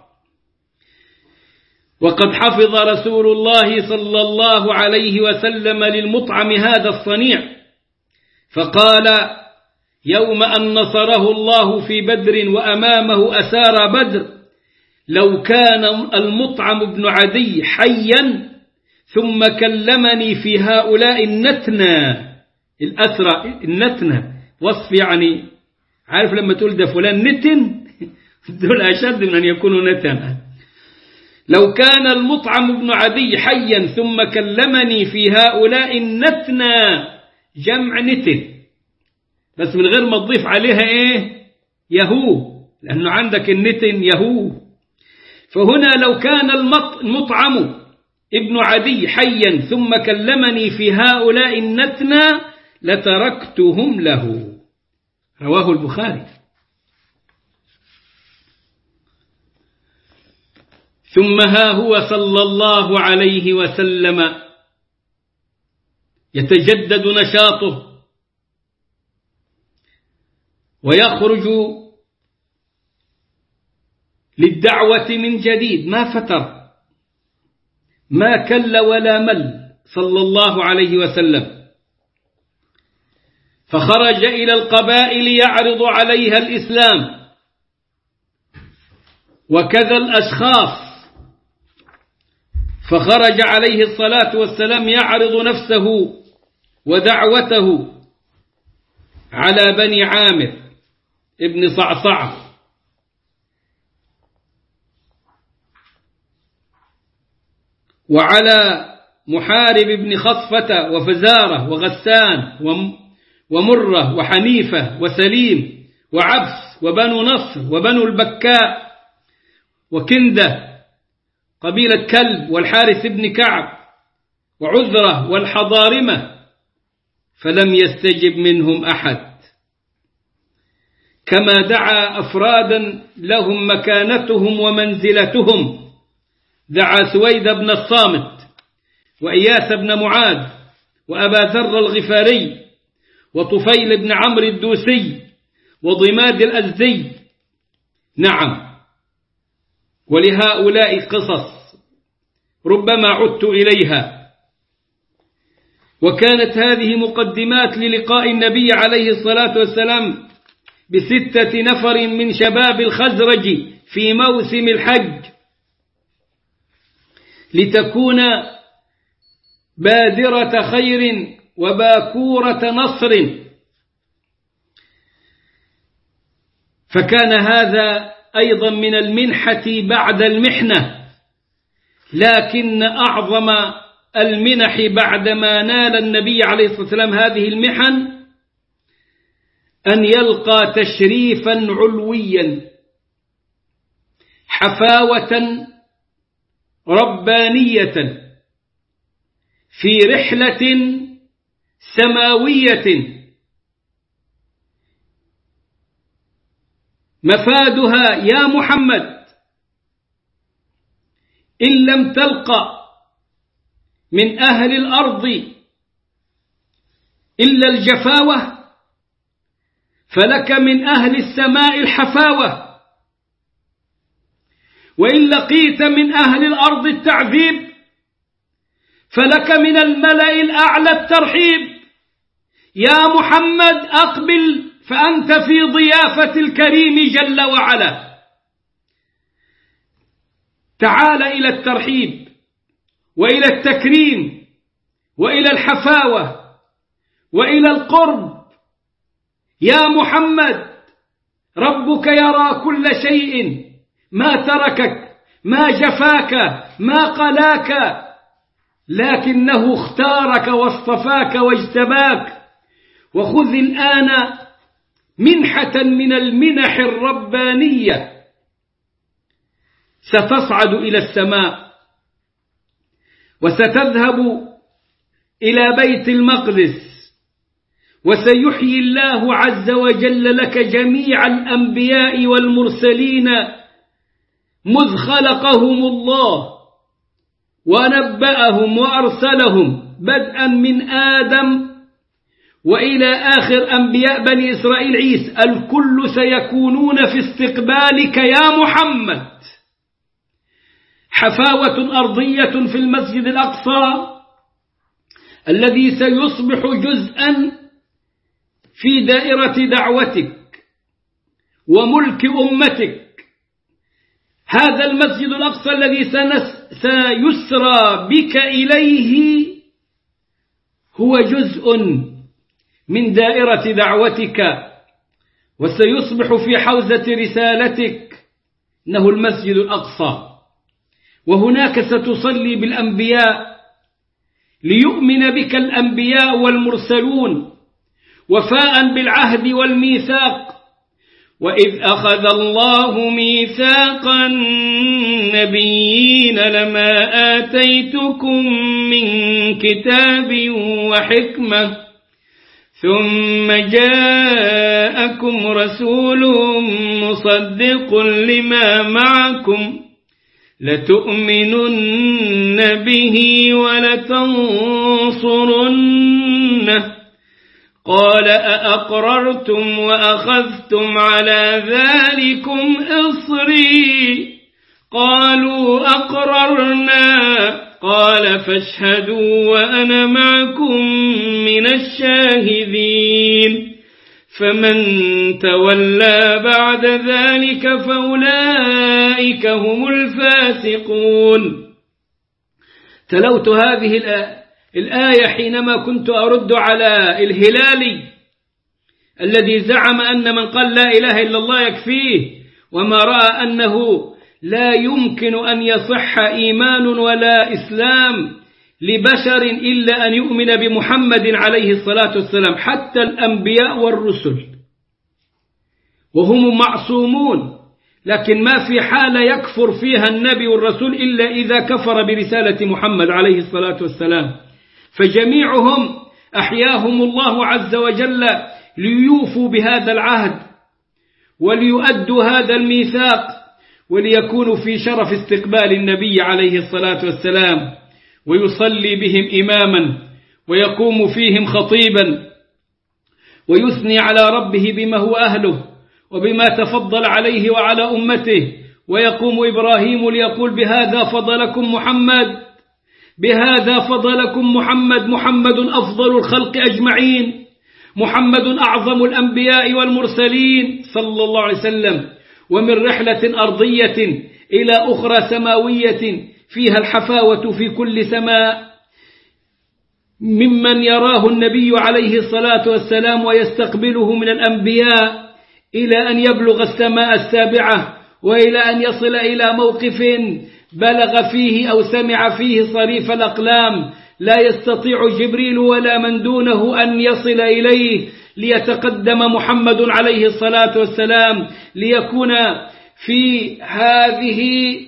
وقد حفظ رسول الله صلى الله عليه وسلم للمطعم هذا الصنيع، فقال: يوم أن نصره الله في بدر وأمامه أسارى بدر: لو كان المطعم بن عدي حيا ثم كلمني في هؤلاء النتنى، الأسرى النتنى وصف، يعني عارف لما تقول ده فلان نتن دول أشد من أن يكونوا نتنا. لو كان المطعم بن عدي حيا ثم كلمني في هؤلاء النتنى، جمع نتن بس من غير ما تضيف عليها يهو، لأنه عندك النتن يهو. فهنا لو كان المطعم ابن عدي حيا ثم كلمني في هؤلاء النتنى لتركتهم له. رواه البخاري. ثم ها هو صلى الله عليه وسلم يتجدد نشاطه ويخرج للدعوة من جديد، ما فتر، ما كل ولا مل صلى الله عليه وسلم. فخرج إلى القبائل يعرض عليها الإسلام، وكذا الأشخاص. فخرج عليه الصلاة والسلام يعرض نفسه ودعوته على بني عامر ابن صعصع وعلى محارب بن خصفة وفزارة وغسان ومرة وحنيفة وسليم وعبس وبنو نصر وبنو البكاء وكندة قبيلة كلب والحارث بن كعب وعذرة والحضارمة، فلم يستجب منهم أحد. كما دعا أفرادا لهم مكانتهم ومنزلتهم، دعا سويد بن الصامت وإياس بن معاذ وأبا ذر الغفاري وطفيل بن عمرو الدوسي وضماد الأزدي. نعم، ولهؤلاء قصص ربما عدت إليها. وكانت هذه مقدمات للقاء النبي عليه الصلاة والسلام ب6 نفر من شباب الخزرج في موسم الحج، لتكون بادرة خير وباكورة نصر. فكان هذا أيضا من المنحة بعد المحنة، لكن أعظم المنح بعدما نال النبي عليه الصلاة والسلام هذه المحن أن يلقى تشريفا علويا، حفاوة ربانية في رحلة سماوية مفادها يا محمد إن لم تلقى من أهل الأرض إلا الجفاوة فلك من أهل السماء الحفاوة، وإن لقيت من أهل الأرض التعذيب فلك من الملأ الأعلى الترحيب. يا محمد أقبل فأنت في ضيافة الكريم جل وعلا. تعال إلى الترحيب وإلى التكريم وإلى الحفاوة وإلى القرب. يا محمد ربك يرى كل شيء، ما تركك، ما جفاك، ما قلاك، لكنه اختارك واصطفاك واجتباك. وخذ الآن منحة من المنح الربانية، ستصعد إلى السماء وستذهب إلى بيت المقدس، وسيحيي الله عز وجل لك جميع الأنبياء والمرسلين مذ خلقهم الله ونبأهم وأرسلهم بدءا من آدم وإلى آخر أنبياء بني إسرائيل عيسى، الكل سيكونون في استقبالك يا محمد. حفاوة أرضية في المسجد الأقصى الذي سيصبح جزءا في دائرة دعوتك وملك أمتك. هذا المسجد الأقصى الذي سيسرى بك إليه هو جزء من دائرة دعوتك، وسيصبح في حوزة رسالتك، إنه المسجد الأقصى. وهناك ستصلي بالأنبياء ليؤمن بك الأنبياء والمرسلون وفاء بالعهد والميثاق. وإذ أخذ الله ميثاق النبيين لما آتيتكم من كتاب وحكمة ثم جاءكم رسول مصدق لما معكم لتؤمنن به ولتنصرنه قال أأقررتم وأخذتم على ذلكم إصري قالوا أقررنا قال فاشهدوا وأنا معكم من الشاهدين فمن تولى بعد ذلك فأولئك هم الفاسقون. تلوت هذه الآية حينما كنت أرد على الهلالي الذي زعم أن من قال لا إله إلا الله يكفيه، وما رأى أنه لا يمكن أن يصح إيمان ولا إسلام لبشر إلا أن يؤمن بمحمد عليه الصلاة والسلام، حتى الأنبياء والرسل وهم معصومون، لكن ما في حالة يكفر فيها النبي والرسول إلا إذا كفر برسالة محمد عليه الصلاة والسلام. فجميعهم أحياهم الله عز وجل ليوفوا بهذا العهد وليؤدوا هذا الميثاق وليكونوا في شرف استقبال النبي عليه الصلاة والسلام، ويصلي بهم إماما ويقوم فيهم خطيبا ويثني على ربه بما هو أهله وبما تفضل عليه وعلى أمته. ويقوم إبراهيم ليقول بهذا فضلكم محمد، بهذا فضلكم محمد، محمد أفضل الخلق أجمعين، محمد أعظم الأنبياء والمرسلين صلى الله عليه وسلم. ومن رحلة أرضية إلى أخرى سماوية فيها الحفاوة في كل سماء ممن يراه النبي عليه الصلاة والسلام ويستقبله من الأنبياء إلى أن يبلغ السماء السابعة وإلى أن يصل إلى موقف بلغ فيه أو سمع فيه صريف الأقلام، لا يستطيع جبريل ولا من دونه أن يصل إليه، ليتقدم محمد عليه الصلاة والسلام ليكون في هذه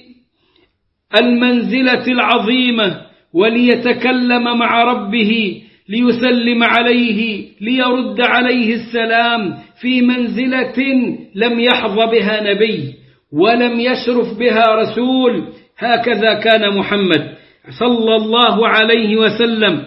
المنزلة العظيمة، وليتكلم مع ربه، ليسلم عليه، ليرد عليه السلام في منزلة لم يحظ بها نبي ولم يشرف بها رسول. هكذا كان محمد صلى الله عليه وسلم.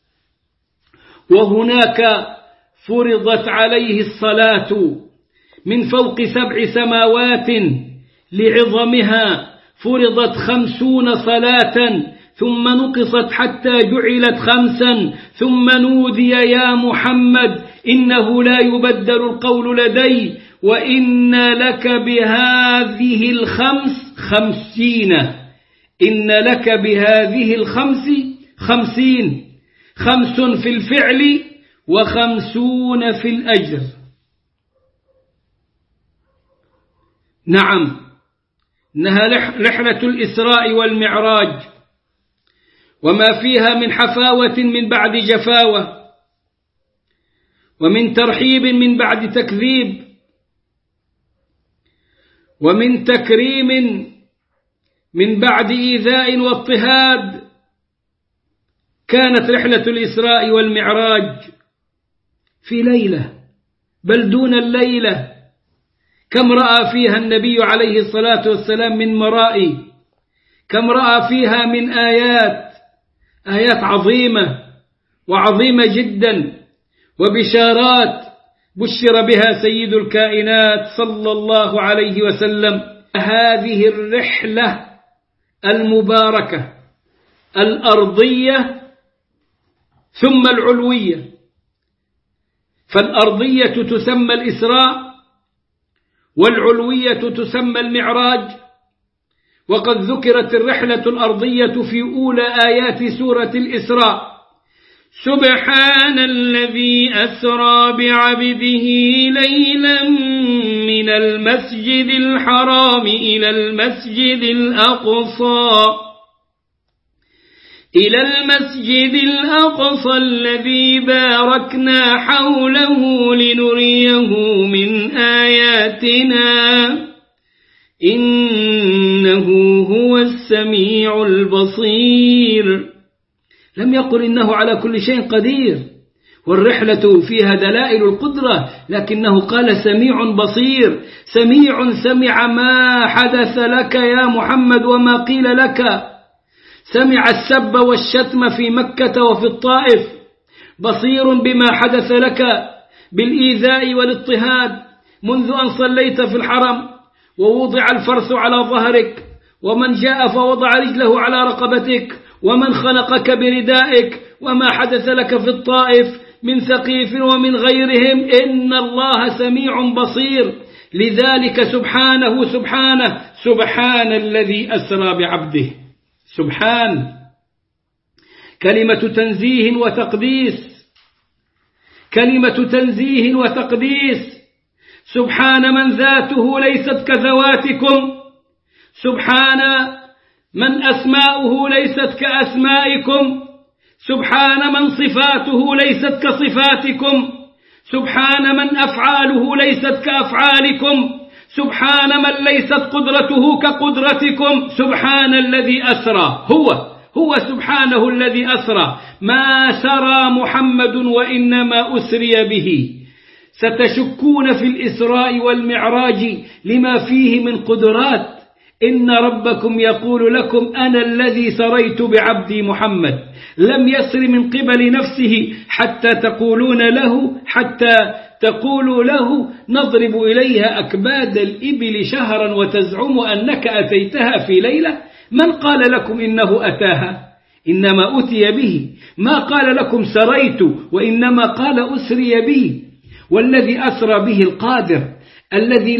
وهناك فرضت عليه الصلاة من فوق 7 سماوات لعظمها، فرضت 50 صلاة ثم نقصت حتى جعلت 5، ثم نودي يا محمد إنه لا يبدل القول لدي وإن لك بهذه الخمس 50، إن لك بهذه الخمس 50، 5 في الفعل و50 في الأجر. نعم، إنها رحلة الإسراء والمعراج، وما فيها من حفاوة من بعد جفاوة، ومن ترحيب من بعد تكذيب، ومن تكريم من بعد إيذاء واضطهاد. كانت رحلة الإسراء والمعراج في ليلة، بل دون الليلة. كم رأى فيها النبي عليه الصلاة والسلام من مرائي، كم رأى فيها من آيات عظيمة وعظيمة جدا، وبشارات بشر بها سيد الكائنات صلى الله عليه وسلم. هذه الرحلة المباركة الأرضية ثم العلوية، فالأرضية تسمى الإسراء، والعلوية تسمى المعراج. وقد ذكرت الرحلة الأرضية في أولى آيات سورة الإسراء: سبحان الذي أسرى بعبده ليلا من المسجد الحرام إلى المسجد الأقصى الذي باركنا حوله لنريه من آياتنا إنه هو السميع البصير. لم يقل إنه على كل شيء قدير، والرحلة فيها دلائل القدرة، لكنه قال سميع بصير. سمع ما حدث لك يا محمد وما قيل لك، سمع السب والشتم في مكة وفي الطائف، بصير بما حدث لك بالإيذاء والاضطهاد منذ أن صليت في الحرم ووضع الفرس على ظهرك، ومن جاء فوضع رجله على رقبتك، ومن خنقك بردائك، وما حدث لك في الطائف من ثقيف ومن غيرهم. إن الله سميع بصير. لذلك سبحان الذي أسرى بعبده. سبحان كلمة تنزيه وتقديس، سبحان من ذاته ليست كذواتكم، سبحان من أسماؤه ليست كأسمائكم، سبحان من صفاته ليست كصفاتكم، سبحان من أفعاله ليست كأفعالكم، سبحان من ليست قدرته كقدرتكم. سبحان الذي أسرى، هو سبحانه الذي أسرى. ما سرى محمد وإنما أسري به. ستشكون في الإسراء والمعراج لما فيه من قدرات. إن ربكم يقول لكم أنا الذي سريت بعبدي محمد، لم يسر من قبل نفسه حتى تقولوا له نضرب إليها أكباد الإبل شهرا وتزعم أنك أتيتها في ليلة. من قال لكم إنه أتاها؟ إنما أتي به. ما قال لكم سريت، وإنما قال أسري به. والذي أسرى به القادر الذي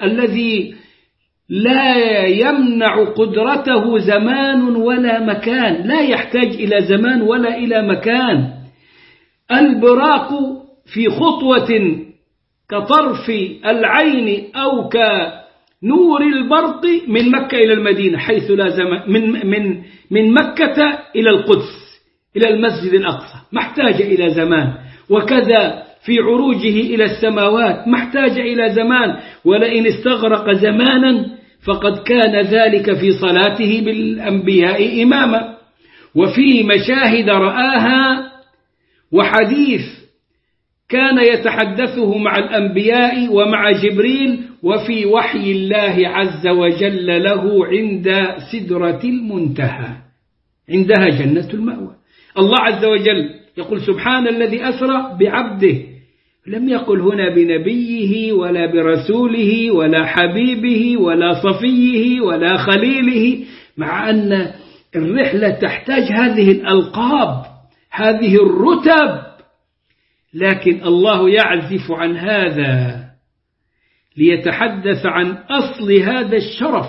لا يمنع قدرته زمان ولا مكان، لا يحتاج إلى زمان ولا إلى مكان. البراق في خطوة كطرف العين أو نور البرق من مكة إلى المدينة، حيث لا زمان من مكة إلى القدس إلى المسجد الأقصى، ما احتاج إلى زمان. وكذا في عروجه إلى السماوات ما احتاج إلى زمان، ولئن استغرق زمانا فقد كان ذلك في صلاته بالأنبياء إماما، وفي مشاهد رآها وحديث كان يتحدثه مع الأنبياء ومع جبريل، وفي وحي الله عز وجل له عند سدرة المنتهى، عندها جنة المأوى. الله عز وجل يقول سبحان الذي أسرى بعبده، لم يقل هنا بنبيه ولا برسوله ولا حبيبه ولا صفيه ولا خليله، مع أن الرحلة تحتاج هذه الألقاب هذه الرتب، لكن الله يعزف عن هذا ليتحدث عن أصل هذا الشرف.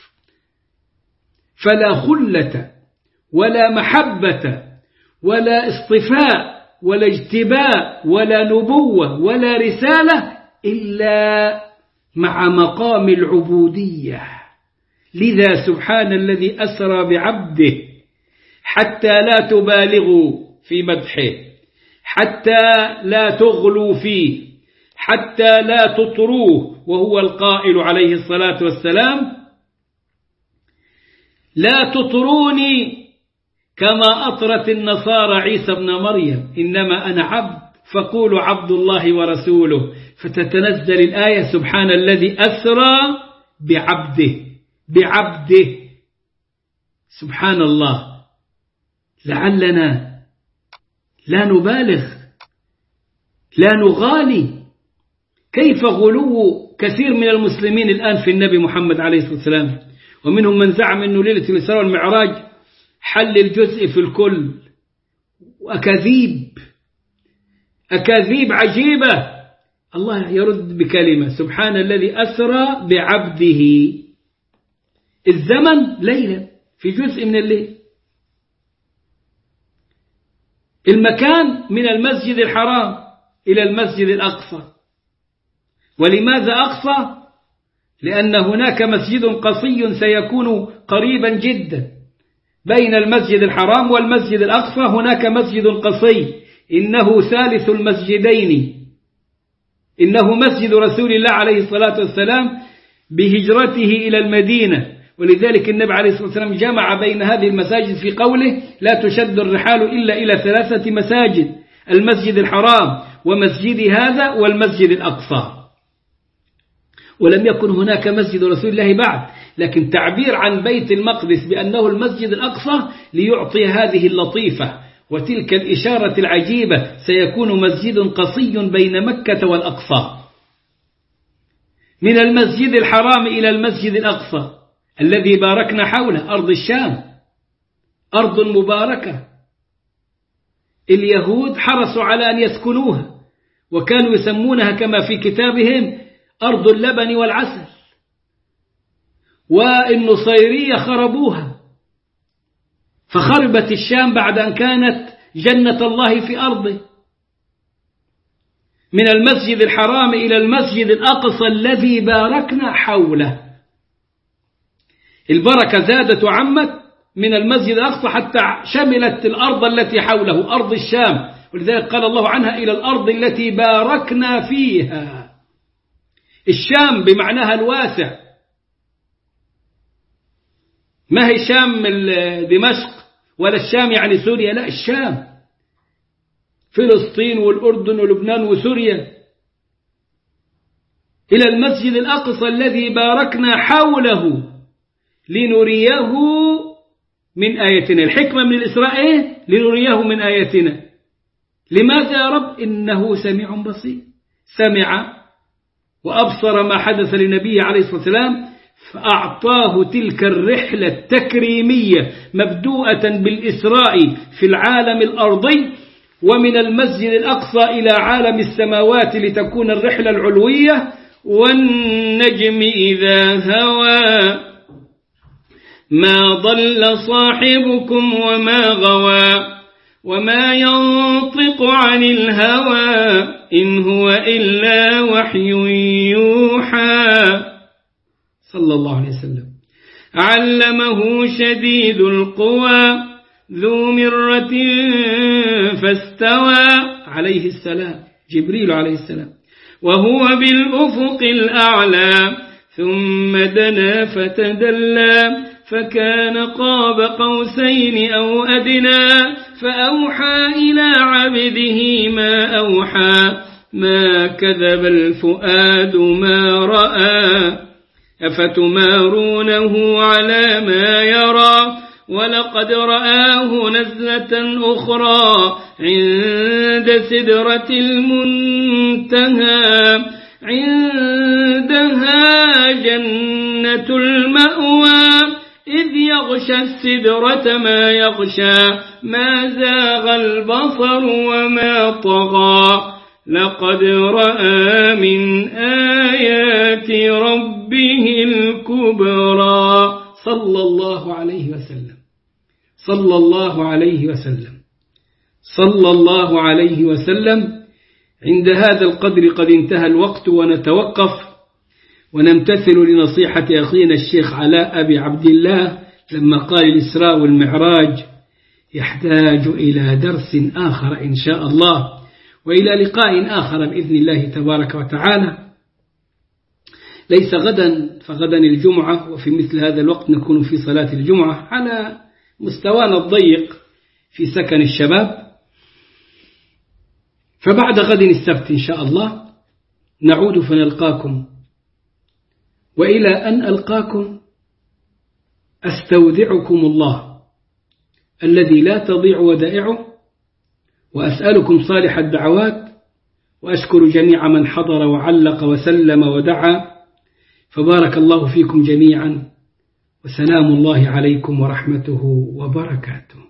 فلا خلة ولا محبة ولا اصطفاء ولا اجتباء ولا نبوة ولا رسالة إلا مع مقام العبودية. لذا سبحان الذي أسرى بعبده، حتى لا تبالغوا في مدحه، حتى لا تغلوا فيه، حتى لا تطروه، وهو القائل عليه الصلاة والسلام لا تطروني كما أطرت النصارى عيسى ابن مريم، إنما أنا عبد فقولوا عبد الله ورسوله. فتتنزل الآية سبحان الذي أسرى بعبده سبحان الله. لعلنا لا نبالغ لا نغالي. كيف غلو كثير من المسلمين الآن في النبي محمد عليه الصلاة والسلام، ومنهم من زعم أنه ليلة الإسراء والمعراج حل الجزء في الكل، أكاذيب عجيبة. الله يرد بكلمة سبحان الذي أسرى بعبده، الزمن ليلا في جزء من الليل، المكان من المسجد الحرام إلى المسجد الأقصى. ولماذا أقصى؟ لأن هناك مسجد قصي سيكون قريبا جدا بين المسجد الحرام والمسجد الأقصى، هناك مسجد قصي إنه ثالث المسجدين، إنه مسجد رسول الله عليه الصلاة والسلام بهجرته إلى المدينة. ولذلك النبي عليه الصلاة والسلام جمع بين هذه المساجد في قوله لا تشد الرحال إلا إلى 3 مساجد، المسجد الحرام ومسجد هذا والمسجد الأقصى. ولم يكن هناك مسجد رسول الله بعد، لكن تعبير عن بيت المقدس بأنه المسجد الأقصى ليعطي هذه اللطيفة وتلك الإشارة العجيبة، سيكون مسجد قصي بين مكة والأقصى. من المسجد الحرام إلى المسجد الأقصى الذي باركنا حوله، أرض الشام أرض مباركة، اليهود حرصوا على أن يسكنوها، وكانوا يسمونها كما في كتابهم أرض اللبن والعسل، والنصيرية خربوها، فخربت الشام بعد أن كانت جنة الله في أرضه. من المسجد الحرام إلى المسجد الأقصى الذي باركنا حوله، البركة زادت وعمت من المسجد الأقصى حتى شملت الأرض التي حوله أرض الشام، ولذلك قال الله عنها إلى الأرض التي باركنا فيها. الشام بمعناها الواسع، ما هي شام دمشق ولا الشام يعني سوريا، لا، الشام فلسطين والأردن ولبنان وسوريا. إلى المسجد الأقصى الذي باركنا حوله لنريه من آياتنا. الحكمة من الإسراء إيه؟ لنريه من آياتنا. لماذا يا رب؟ إنه سميع بصير، سمع وأبصر ما حدث لنبيه عليه الصلاة والسلام، فأعطاه تلك الرحلة التكريمية مبدوءة بالإسراء في العالم الأرضي، ومن المسجد الأقصى إلى عالم السماوات لتكون الرحلة العلوية. والنجم إذا هوى ما ضل صاحبكم وما غوى وما ينطق عن الهوى إن هو إلا وحي يوحى. صلى الله عليه وسلم. علمه شديد القوى ذو مرة فاستوى عليه السلام، جبريل عليه السلام، وهو بالأفق الأعلى، ثم دنا فتدلى فكان قاب قوسين أو أدنى، فأوحى إلى عبده ما أوحى، ما كذب الفؤاد ما رأى، أفتمارونه على ما يرى، ولقد رآه نزلة أخرى عند سدرة المنتهى، عندها جنة المأوى، إذ يغشى السدرة ما يغشى، ما زاغ البصر وما طغى، لقد رأى من آيات ربه الكبرى. صلى الله عليه وسلم، صلى الله عليه وسلم، صلى الله عليه وسلم. عند هذا القدر قد انتهى الوقت، ونتوقف ونمتثل لنصيحة أخينا الشيخ علاء أبي عبد الله لما قال الإسراء والمعراج يحتاج إلى درس آخر إن شاء الله، وإلى لقاء آخر بإذن الله تبارك وتعالى، ليس غدا، فغدا الجمعة، وفي مثل هذا الوقت نكون في صلاة الجمعة على مستوانا الضيق في سكن الشباب. فبعد غد السبت إن شاء الله نعود فنلقاكم، وإلى أن ألقاكم أستودعكم الله الذي لا تضيع ودائعه، وأسألكم صالح الدعوات، وأشكر جميع من حضر وعلق وسلم ودعا، فبارك الله فيكم جميعا، وسلام الله عليكم ورحمته وبركاته.